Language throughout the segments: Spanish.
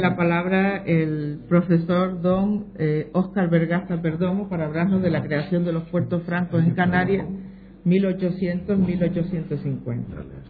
La palabra el profesor don Óscar Vergasta Perdomo para hablarnos de la creación de los puertos francos en Canarias 1800-1850.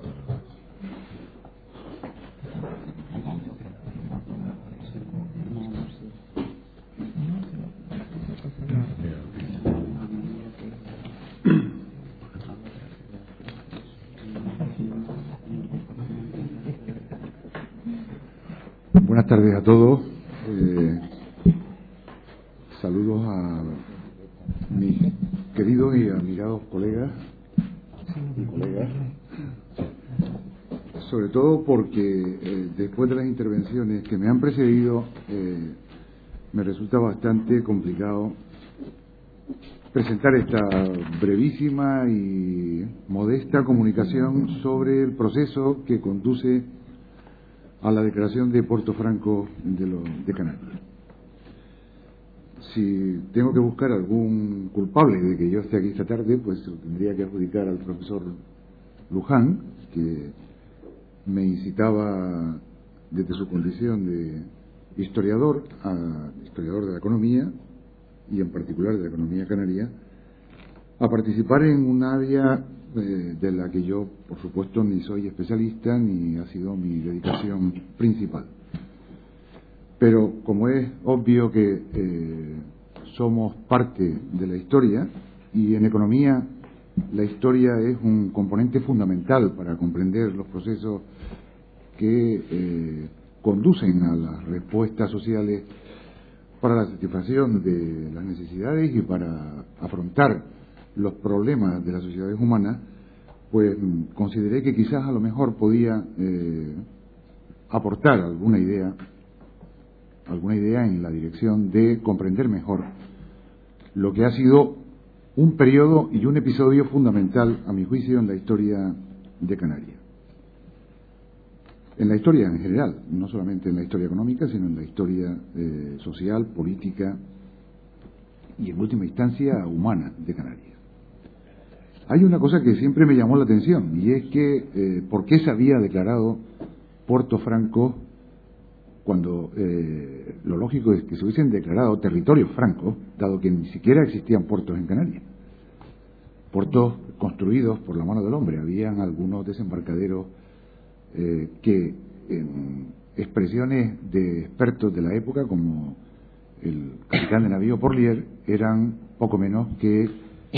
Buenas tardes a todos. Saludos a mis queridos y admirados colegas y colegas, sobre todo porque después de las intervenciones que me han precedido me resulta bastante complicado presentar esta brevísima y modesta comunicación sobre el proceso que conduce a la declaración de Puerto Franco de Canarias. Si tengo que buscar algún culpable de que yo esté aquí esta tarde, pues lo tendría que adjudicar al profesor Luján, que me incitaba desde su condición de historiador de la economía, y en particular de la economía canaria, a participar en un área de la que yo, por supuesto, ni soy especialista ni ha sido mi dedicación principal. Pero como es obvio que somos parte de la historia, y en economía la historia es un componente fundamental para comprender los procesos que conducen a las respuestas sociales para la satisfacción de las necesidades y para afrontar los problemas de las sociedades humanas, pues consideré que quizás a lo mejor podía aportar alguna idea en la dirección de comprender mejor lo que ha sido un periodo y un episodio fundamental, a mi juicio, en la historia de Canarias. En la historia en general, no solamente en la historia económica, sino en la historia social, política y, en última instancia, humana de Canarias. Hay una cosa que siempre me llamó la atención, y es que ¿por qué se había declarado Puerto Franco cuando lo lógico es que se hubiesen declarado territorios francos, dado que ni siquiera existían puertos en Canarias? Puertos construidos por la mano del hombre. Habían algunos desembarcaderos que, en expresiones de expertos de la época, como el capitán de navío Porlier, eran poco menos que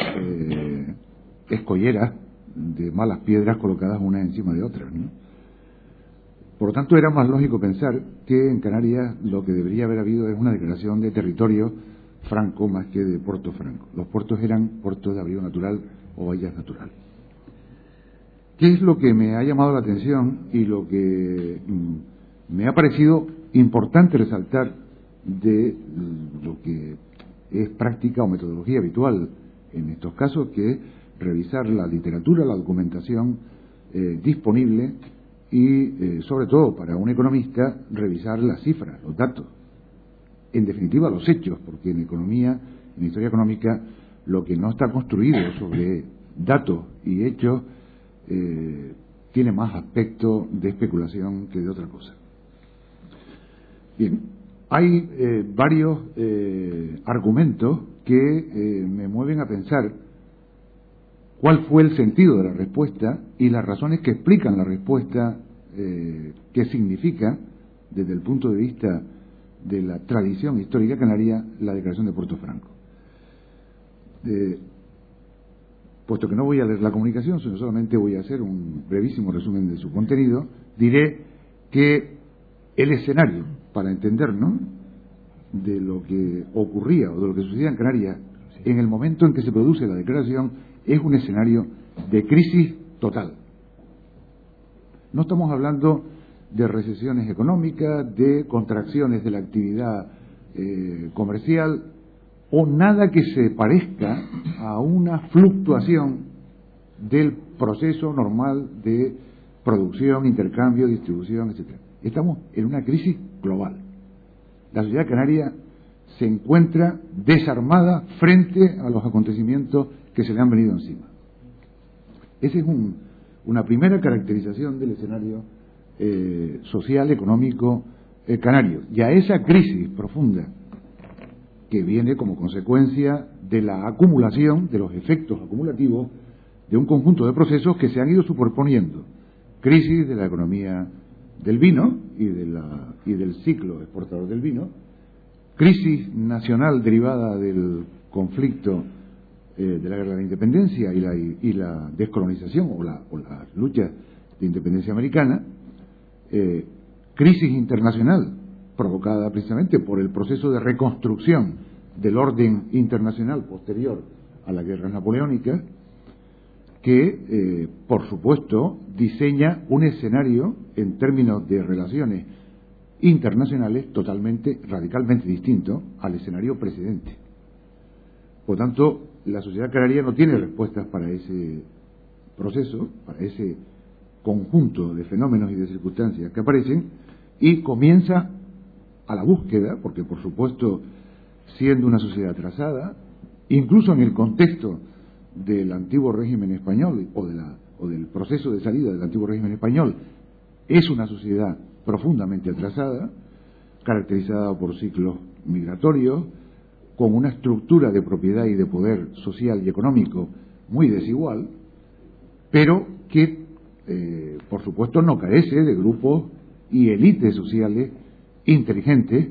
escolleras de malas piedras colocadas unas encima de otras, ¿no? Por lo tanto, era más lógico pensar que en Canarias lo que debería haber habido es una declaración de territorio franco más que de puerto franco. Los puertos eran puertos de abrigo natural o bahías naturales. ¿Qué es lo que me ha llamado la atención y lo que me ha parecido importante resaltar de lo que es práctica o metodología habitual en estos casos, que es revisar la literatura, la documentación disponible y, sobre todo para un economista, revisar las cifras, los datos, en definitiva los hechos, porque en economía, en historia económica, lo que no está construido sobre datos y hechos tiene más aspecto de especulación que de otra cosa. Bien, hay varios argumentos que me mueven a pensar cuál fue el sentido de la respuesta y las razones que explican la respuesta que significa, desde el punto de vista de la tradición histórica canaria, la declaración de Puerto Franco. Puesto que no voy a leer la comunicación, sino solamente voy a hacer un brevísimo resumen de su contenido, diré que el escenario, para entendernos, de lo que ocurría o de lo que sucedía en Canarias en el momento en que se produce la declaración, es un escenario de crisis total. No estamos hablando de recesiones económicas, de contracciones de la actividad comercial o nada que se parezca a una fluctuación del proceso normal de producción, intercambio, distribución, etc. Estamos en una crisis global. La sociedad canaria se encuentra desarmada frente a los acontecimientos que se le han venido encima. Esa es una primera caracterización del escenario social, económico canario y a esa crisis profunda que viene como consecuencia de la acumulación, de los efectos acumulativos de un conjunto de procesos que se han ido superponiendo. Crisis de la economía del vino y del ciclo exportador del vino, crisis nacional derivada del conflicto de la guerra de la independencia y la descolonización o la lucha de independencia americana, crisis internacional provocada precisamente por el proceso de reconstrucción del orden internacional posterior a la guerra napoleónica, que, por supuesto, diseña un escenario en términos de relaciones internacionales totalmente, radicalmente distinto al escenario precedente. Por tanto, la sociedad canaria no tiene respuestas para ese proceso, para ese conjunto de fenómenos y de circunstancias que aparecen, y comienza a la búsqueda, porque por supuesto, siendo una sociedad atrasada, incluso en el contexto del antiguo régimen español o del proceso de salida del antiguo régimen español, es una sociedad profundamente atrasada, caracterizada por ciclos migratorios, con una estructura de propiedad y de poder social y económico muy desigual, pero que, por supuesto, no carece de grupos y élites sociales inteligentes,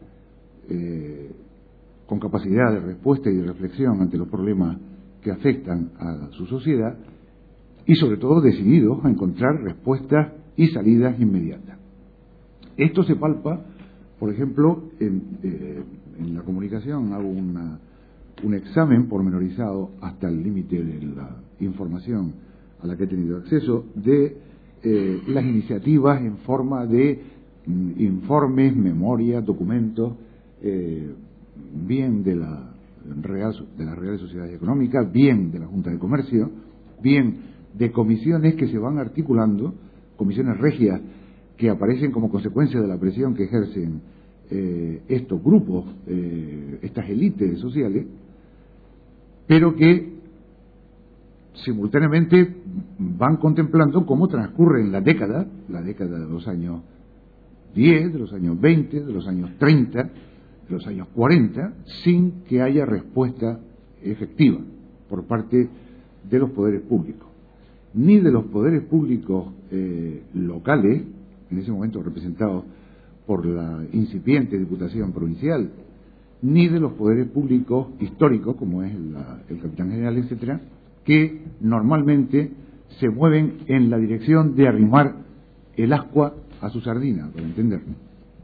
con capacidad de respuesta y de reflexión ante los problemas que afectan a su sociedad y sobre todo decididos a encontrar respuestas y salidas inmediatas. Esto se palpa, por ejemplo, en la comunicación. Hago un examen pormenorizado hasta el límite de la información a la que he tenido acceso de las iniciativas en forma de informes, memorias, documentos, bien de las Reales Sociedades Económicas, bien de la Junta de Comercio, bien de comisiones que se van articulando, comisiones regias que aparecen como consecuencia de la presión que ejercen estos grupos, estas élites sociales, pero que simultáneamente van contemplando cómo transcurre la década de los años 10, de los años 20, de los años 30, de los años 40, sin que haya respuesta efectiva por parte de los poderes públicos, ni de los poderes públicos locales, en ese momento representados por la incipiente Diputación Provincial, ni de los poderes públicos históricos, como es el Capitán General, etcétera, que normalmente se mueven en la dirección de arrimar el ascua a su sardina, para entendernos.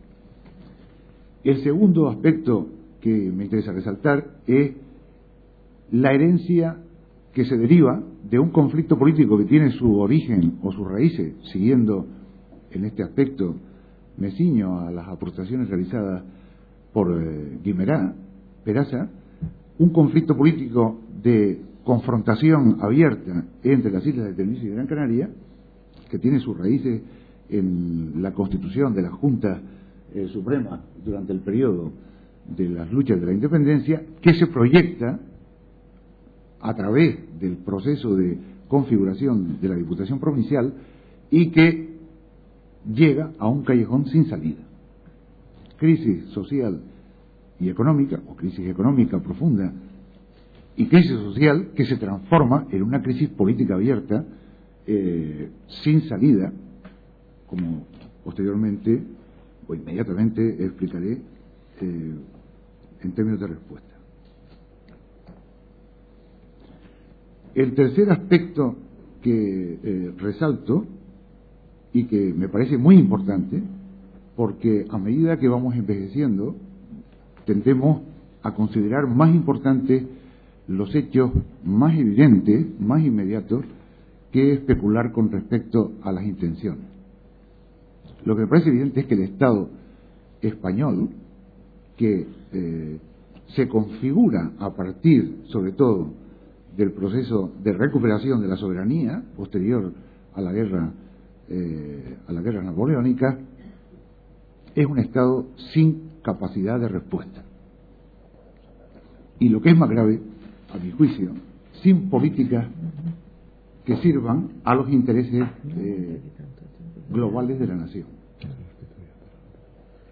El segundo aspecto que me interesa resaltar es la herencia que se deriva de un conflicto político que tiene su origen o sus raíces, siguiendo en este aspecto, me ciño a las aportaciones realizadas por Guimerá Peraza, un conflicto político de confrontación abierta entre las islas de Tenerife y Gran Canaria, que tiene sus raíces en la constitución de la Junta Suprema durante el periodo de las luchas de la independencia, que se proyecta a través del proceso de configuración de la Diputación Provincial y que llega a un callejón sin salida. Crisis social y económica, o crisis económica profunda, y crisis social que se transforma en una crisis política abierta, sin salida, como posteriormente o inmediatamente explicaré en términos de respuesta. El tercer aspecto que resalto y que me parece muy importante, porque a medida que vamos envejeciendo tendemos a considerar más importantes los hechos más evidentes, más inmediatos, que especular con respecto a las intenciones. Lo que me parece evidente es que el Estado español, que se configura a partir, sobre todo, del proceso de recuperación de la soberanía posterior a la guerra napoleónica, es un Estado sin capacidad de respuesta. Y lo que es más grave, a mi juicio, sin políticas que sirvan a los intereses globales de la nación.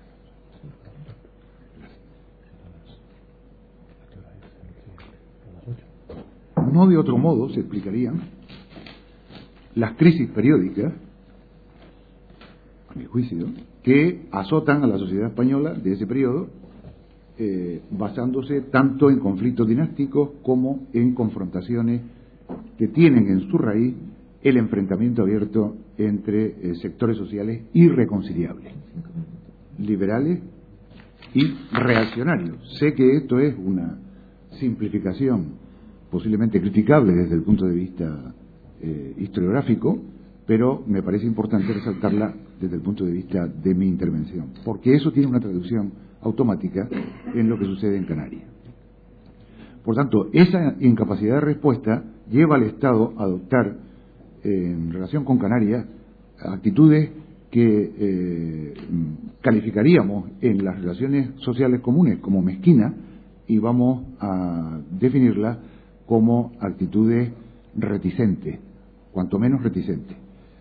no de otro modo se explicarían las crisis periódicas, a mi juicio, que azotan a la sociedad española de ese periodo, basándose tanto en conflictos dinásticos como en confrontaciones que tienen en su raíz el enfrentamiento abierto entre sectores sociales irreconciliables, liberales y reaccionarios. Sé que esto es una simplificación posiblemente criticable desde el punto de vista historiográfico, pero me parece importante resaltarla desde el punto de vista de mi intervención, porque eso tiene una traducción automática en lo que sucede en Canarias. Por tanto, esa incapacidad de respuesta lleva al Estado a adoptar en relación con Canarias actitudes que calificaríamos en las relaciones sociales comunes como mezquinas, y vamos a definirlas como actitudes reticentes, cuanto menos reticentes.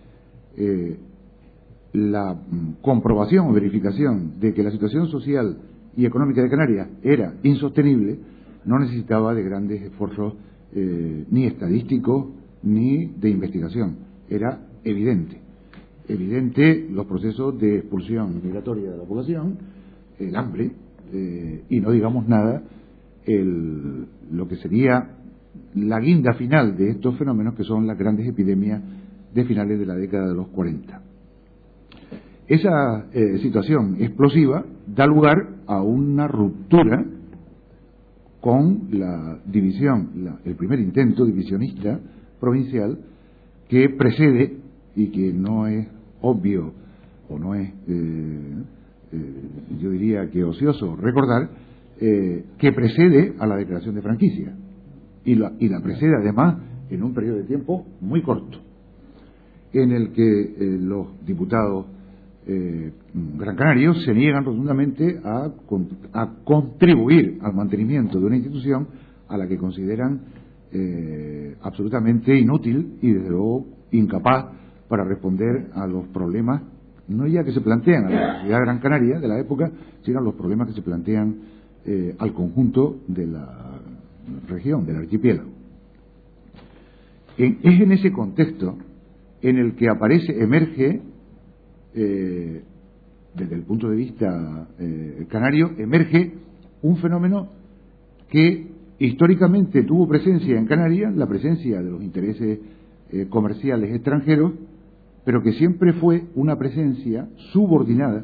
La comprobación o verificación de que la situación social y económica de Canarias era insostenible no necesitaba de grandes esfuerzos ni estadísticos ni de investigación. Era evidente los procesos de expulsión migratoria de la población, el hambre, y no digamos nada lo que sería la guinda final de estos fenómenos, que son las grandes epidemias de finales de la década de los 40. Esa situación explosiva da lugar a una ruptura con la división, el primer intento divisionista provincial que precede, y que no es obvio o no es, yo diría que ocioso recordar, que precede a la declaración de franquicia, y la precede además en un periodo de tiempo muy corto, en el que los diputados gran canarios se niegan rotundamente a contribuir al mantenimiento de una institución a la que consideran absolutamente inútil y desde luego incapaz para responder a los problemas, no ya que se plantean a la sociedad gran canaria de la época, sino a los problemas que se plantean al conjunto de la región, del archipiélago. Es en ese contexto en el que emerge, desde el punto de vista canario, emerge un fenómeno que históricamente tuvo presencia en Canarias, la presencia de los intereses comerciales extranjeros, pero que siempre fue una presencia subordinada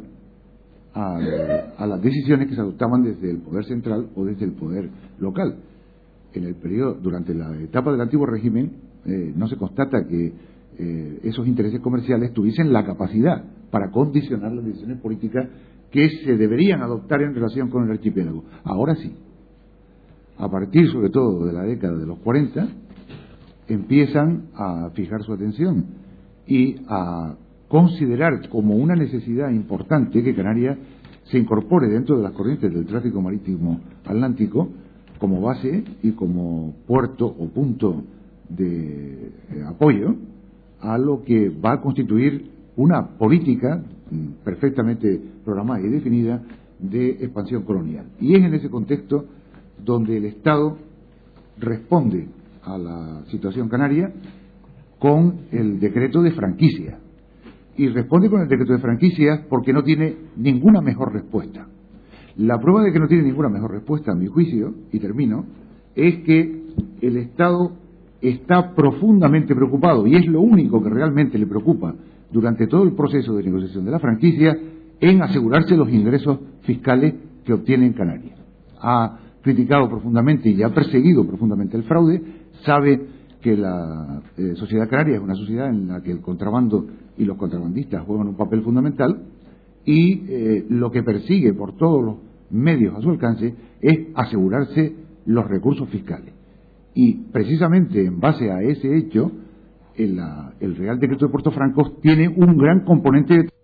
a las decisiones que se adoptaban desde el poder central o desde el poder local. En el periodo, durante la etapa del antiguo régimen, no se constata que esos intereses comerciales tuviesen la capacidad para condicionar las decisiones políticas que se deberían adoptar en relación con el archipiélago. Ahora sí, a partir sobre todo de la década de los 40, empiezan a fijar su atención y a considerar como una necesidad importante que Canarias se incorpore dentro de las corrientes del tráfico marítimo atlántico como base y como puerto o punto de apoyo a lo que va a constituir una política perfectamente programada y definida de expansión colonial. Y es en ese contexto donde el Estado responde a la situación canaria con el decreto de franquicia. Y responde con el decreto de franquicia porque no tiene ninguna mejor respuesta. La prueba de que no tiene ninguna mejor respuesta, a mi juicio, y termino, es que el Estado está profundamente preocupado, y es lo único que realmente le preocupa durante todo el proceso de negociación de la franquicia, en asegurarse los ingresos fiscales que obtiene en Canarias. Ha criticado profundamente y ha perseguido profundamente el fraude, sabe que la sociedad canaria es una sociedad en la que el contrabando y los contrabandistas juegan un papel fundamental, y lo que persigue por todos los medios a su alcance es asegurarse los recursos fiscales. Y precisamente en base a ese hecho, el Real Decreto de Puerto Francos tiene un gran componente de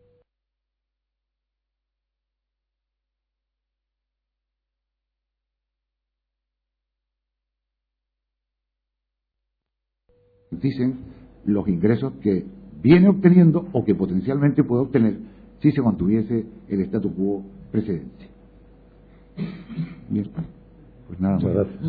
dicen los ingresos que viene obteniendo o que potencialmente puede obtener si se mantuviese el statu quo precedente. Bien, pues nada más.